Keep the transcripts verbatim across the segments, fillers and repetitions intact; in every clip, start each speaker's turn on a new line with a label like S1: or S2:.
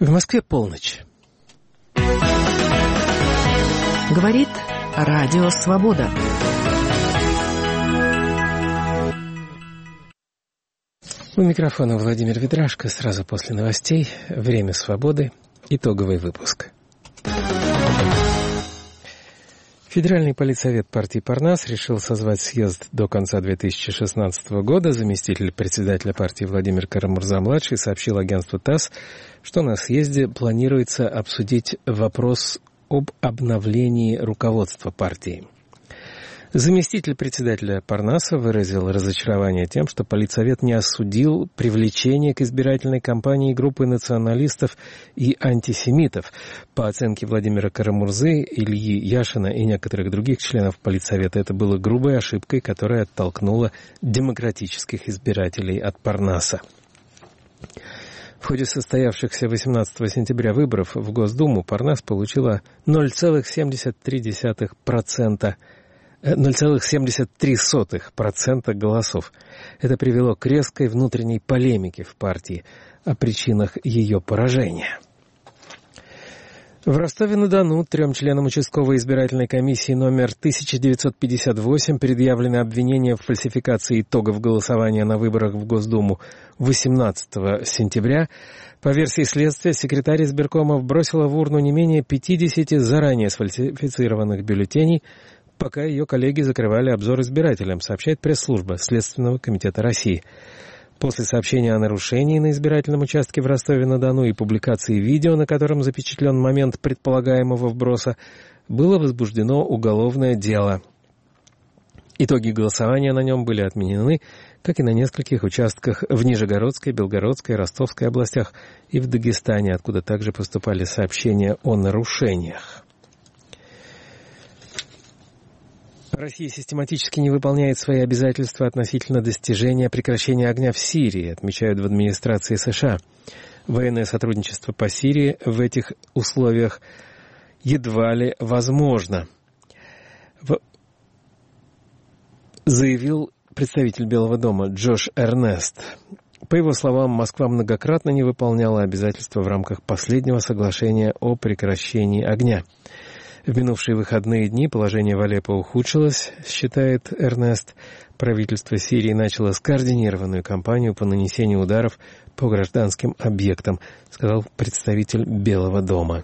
S1: В Москве полночь.
S2: Говорит Радио Свобода.
S1: У микрофона Владимир Ведрашко. Сразу после новостей «Время свободы». Итоговый выпуск. Федеральный политсовет партии Парнас решил созвать съезд до конца две тысячи шестнадцатого года. Заместитель председателя партии Владимир Карамурза-младший сообщил агентству ТАСС, что на съезде планируется обсудить вопрос об обновлении руководства партии. Заместитель председателя Парнаса выразил разочарование тем, что политсовет не осудил привлечение к избирательной кампании группы националистов и антисемитов. По оценке Владимира Карамурзы, Ильи Яшина и некоторых других членов политсовета, это было грубой ошибкой, которая оттолкнула демократических избирателей от Парнаса. В ходе состоявшихся восемнадцатого сентября выборов в Госдуму Парнас получила ноль целых семьдесят три десятых процента ноль целых семьдесят три сотых процента голосов. Это привело к резкой внутренней полемике в партии о причинах ее поражения. В Ростове-на-Дону трем членам участковой избирательной комиссии номер тысяча девятьсот пятьдесят восемь предъявлены обвинения в фальсификации итогов голосования на выборах в Госдуму восемнадцатого сентября. По версии следствия, секретарь избиркома бросила в урну не менее пятидесяти заранее сфальсифицированных бюллетеней, пока ее коллеги закрывали обзор избирателям, сообщает пресс-служба Следственного комитета России. После сообщения о нарушении на избирательном участке в Ростове-на-Дону и публикации видео, на котором запечатлен момент предполагаемого вброса, было возбуждено уголовное дело. Итоги голосования на нем были отменены, как и на нескольких участках в Нижегородской, Белгородской, Ростовской областях и в Дагестане, откуда также поступали сообщения о нарушениях. Россия систематически не выполняет свои обязательства относительно достижения прекращения огня в Сирии, отмечают в администрации США. Военное сотрудничество по Сирии в этих условиях едва ли возможно, в... заявил представитель Белого дома Джош Эрнест. По его словам, Москва многократно не выполняла обязательства в рамках последнего соглашения о прекращении огня. В минувшие выходные дни положение в Алеппо ухудшилось, считает Эрнест. Правительство Сирии начало скоординированную кампанию по нанесению ударов по гражданским объектам, сказал представитель Белого дома.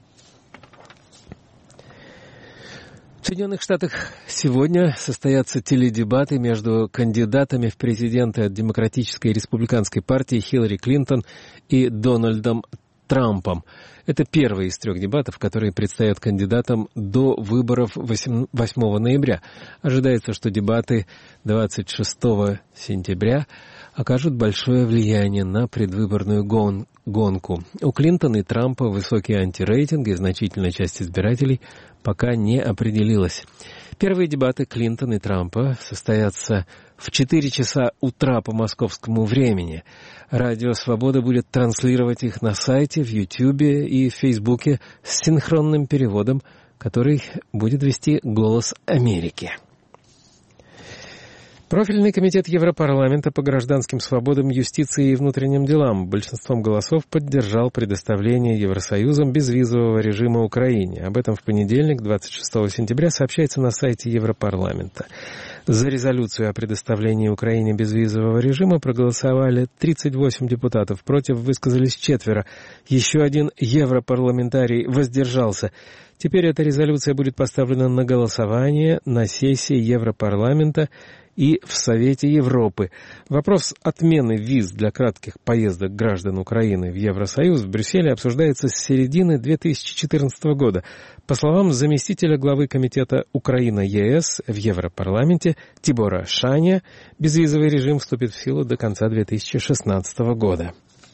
S1: В Соединенных Штатах сегодня состоятся теледебаты между кандидатами в президенты от Демократической и Республиканской партии Хиллари Клинтон и Дональдом Трампом. Это первый из трех дебатов, которые предстоят кандидатам до выборов восьмого ноября. Ожидается, что дебаты двадцать шестого сентября окажут большое влияние на предвыборную гон- гонку. У Клинтон и Трампа высокий антирейтинг, и значительная часть избирателей пока не определилась. Первые дебаты Клинтон и Трампа состоятся в четыре часа утра по московскому времени. Радио «Свобода» будет транслировать их на сайте, в Ютьюбе и в Фейсбуке с синхронным переводом, который будет вести «Голос Америки». Профильный комитет Европарламента по гражданским свободам, юстиции и внутренним делам большинством голосов поддержал предоставление Евросоюзом безвизового режима Украине. Об этом в понедельник, двадцать шестого сентября, сообщается на сайте Европарламента. За резолюцию о предоставлении Украине безвизового режима проголосовали тридцать восемь депутатов, против высказались четверо. Еще один европарламентарий воздержался. Теперь эта резолюция будет поставлена на голосование на сессии Европарламента и в Совете Европы. Вопрос отмены виз для кратких поездок граждан Украины в Евросоюз в Брюсселе обсуждается с середины две тысячи четырнадцатого года. По словам заместителя главы комитета Украина-ЕС в Европарламенте Тибора Шаня, безвизовый режим вступит в силу до конца две тысячи шестнадцатого года.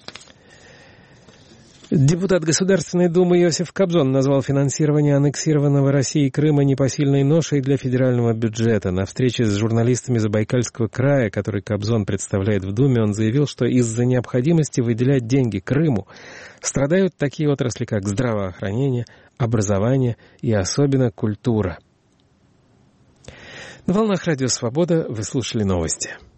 S1: Депутат Государственной Думы Иосиф Кобзон назвал финансирование аннексированного Россией Крыма непосильной ношей для федерального бюджета. На встрече с журналистами Забайкальского края, который Кобзон представляет в Думе, он заявил, что из-за необходимости выделять деньги Крыму страдают такие отрасли, как здравоохранение, образование и особенно культура. На волнах Радио Свобода вы слушали новости.